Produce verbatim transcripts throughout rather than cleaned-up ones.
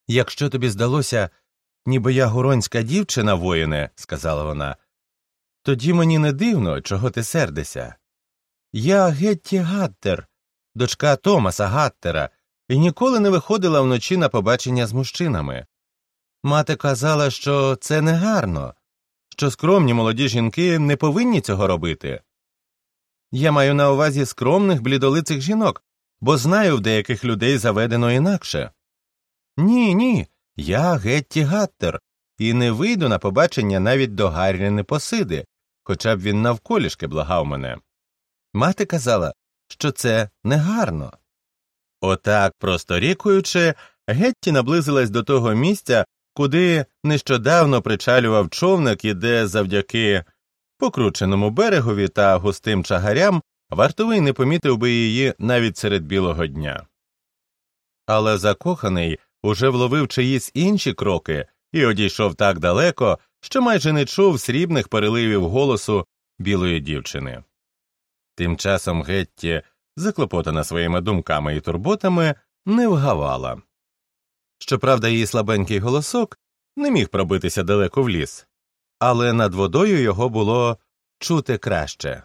Якщо тобі здалося, ніби я гуронська дівчина, воїне, – сказала вона, – тоді мені не дивно, чого ти сердишся. Я Гетті Гаттер, дочка Томаса Гаттера, і ніколи не виходила вночі на побачення з мужчинами. Мати казала, що це негарно, що скромні молоді жінки не повинні цього робити. Я маю на увазі скромних блідолицих жінок, бо знаю, в деяких людей заведено інакше. Ні, ні, я Гетті Гаттер, і не вийду на побачення навіть до Гаррі Непосиди, хоча б він навколішки благав мене. Мати казала, що це негарно. Отак, просто рікуючи, Гетті наблизилась до того місця, куди нещодавно причалював човник і де завдяки покрученому берегові та густим чагарям вартовий не помітив би її навіть серед білого дня. Але закоханий уже вловив чиїсь інші кроки і одійшов так далеко, що майже не чув срібних переливів голосу білої дівчини. Тим часом Гетті, заклопотана своїми думками і турботами, не вгавала. Щоправда, її слабенький голосок не міг пробитися далеко в ліс, але над водою його було чути краще.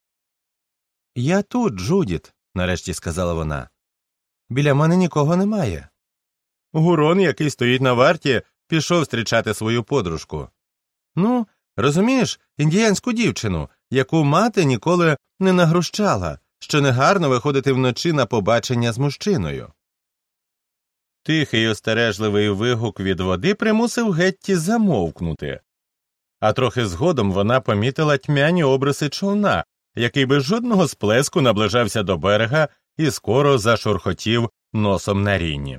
«Я тут, Джудіт», – нарешті сказала вона. «Біля мене нікого немає». Гурон, який стоїть на варті, пішов зустрічати свою подружку. Ну, розумієш, індіянську дівчину, яку мати ніколи не нагрущала, що негарно виходити вночі на побачення з мужчиною. Тихий остережливий вигук від води примусив Гетті замовкнути. А трохи згодом вона помітила тьмяні обриси човна, який без жодного сплеску наближався до берега і скоро зашурхотів носом на рінні.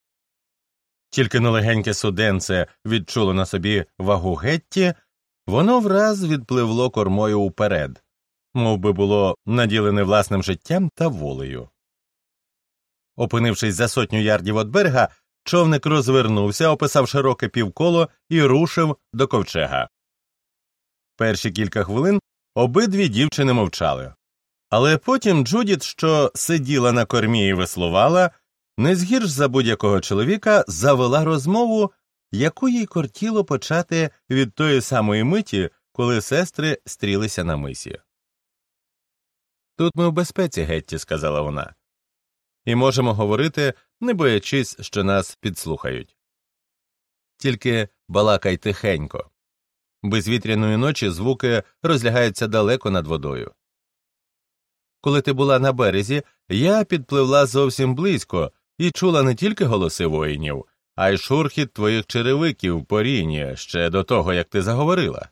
Тільки но легеньке суденце відчуло на собі вагу Гетті, воно враз відпливло кормою уперед, мов би було наділене власним життям та волею. Опинившись за сотню ярдів від берега, човник розвернувся, описав широке півколо і рушив до ковчега. Перші кілька хвилин обидві дівчини мовчали. Але потім Джудіт, що сиділа на кормі і веслувала, не згірш за будь-якого чоловіка завела розмову, яку їй кортіло почати від тої самої миті, коли сестри стрілися на мисі. «Тут ми в безпеці, Гетті», – сказала вона. «І можемо говорити, не боячись, що нас підслухають. Тільки балакай тихенько. Безвітряної ночі звуки розлягаються далеко над водою. Коли ти була на березі, я підпливла зовсім близько і чула не тільки голоси воїнів, а й шурхіт твоїх черевиків по ріні ще до того, як ти заговорила.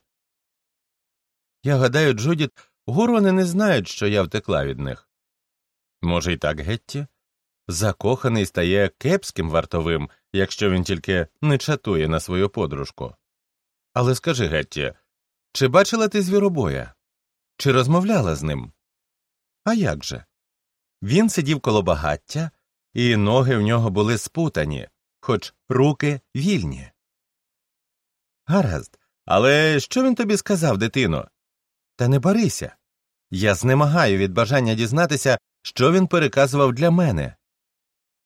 Я гадаю, Джудіт, гурони не знають, що я втекла від них». «Може й так, Гетті? Закоханий стає кепським вартовим, якщо він тільки не чатує на свою подружку. Але скажи, Гетті, чи бачила ти звіробоя? Чи розмовляла з ним?» «А як же? Він сидів коло багаття, і ноги в нього були спутані, хоч руки вільні». «Гаразд, але що він тобі сказав, дитино?» «Та не барися. Я знемагаю від бажання дізнатися, що він переказував для мене».